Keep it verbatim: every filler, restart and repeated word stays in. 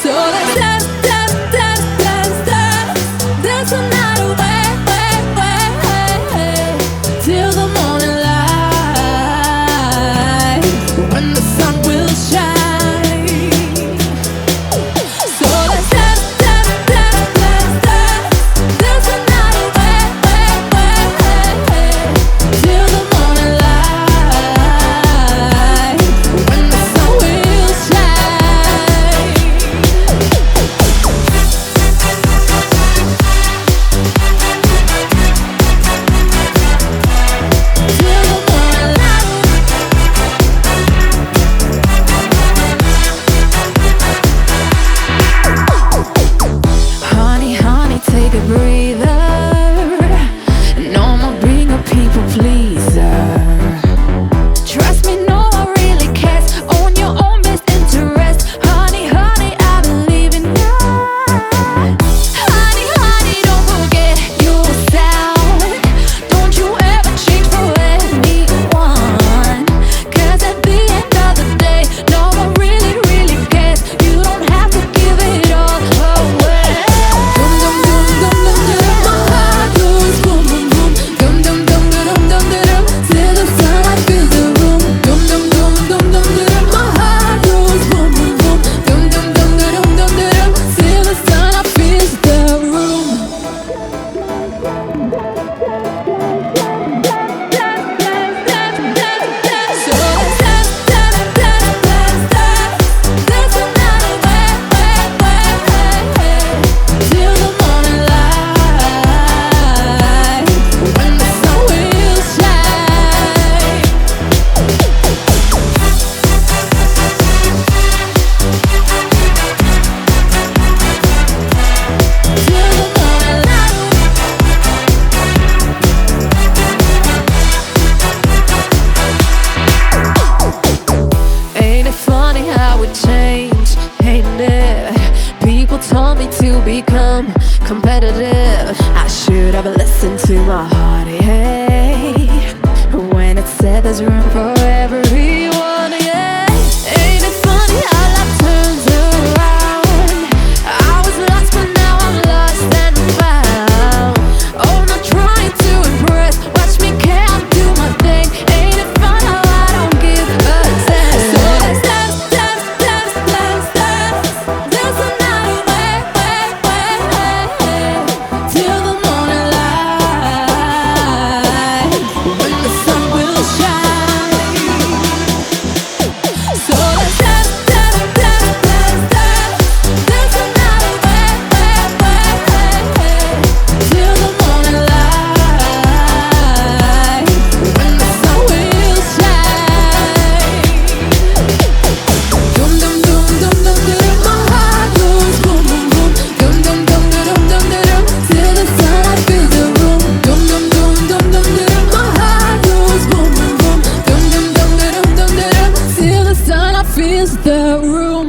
So let's dance, dance, dance, dance, dance, dance the night away, way, way, way, till the morning light, when the sun will shine. So let's dance, dance, dance, dance, dance, dance the night away, way, way, way, till the morning light, when the sun will shine. Till the morning light. Honey, honey, take a breather. No more being a people pleaser. Trust me, no one really cares. Own your own best interest. Honey, honey, I believe in God. Honey, honey, don't forget your sound. Don't you ever change for anyone. Cause at the end of the day, no one really, really cares. You don't have to give it all away. Dum dum dum dum dum dum, my heart goes boom boom boom. Dum dum dum dum dum dum dum, till the sunlight fills the room. Dum dum dum dum dum dum, my heart goes boom boom boom. Dum dum dum dum dum dum, till the sunlight fills the room. So let's dance, dance, dance, dance, dance, dance the night away, way, way, way, till the morning light, when the sun will shine. Till the morning light. Ain't it funny how it changed? Ain't it? People told me to become competitive. I should have listened to my heart, hey, when it said there's room for everyone, yeah. Ain't it funny how life turns around? I was lost, but now I'm lost and found. Oh, not trying to impress. Watch me, can't do my thing. Ain't it fun how I don't give a damn? So let's dance, dance, dance, dance, dance, dance the night away, way, way, way, till the morning light, when the sun will shine. So let's dance, dance, dance, dance, dance, dance the night away, way, way, way, till the morning light, when the sun will shine. Dum dum dum dum dum dum, my heart goes boom boom boom. Dum dum dum dum dum dum dum, till the sunlight fills the room. Dum dum dum dum dum dum, my heart goes boom boom boom. Dum dum dum dum dum dum, till the sunlight fills the room.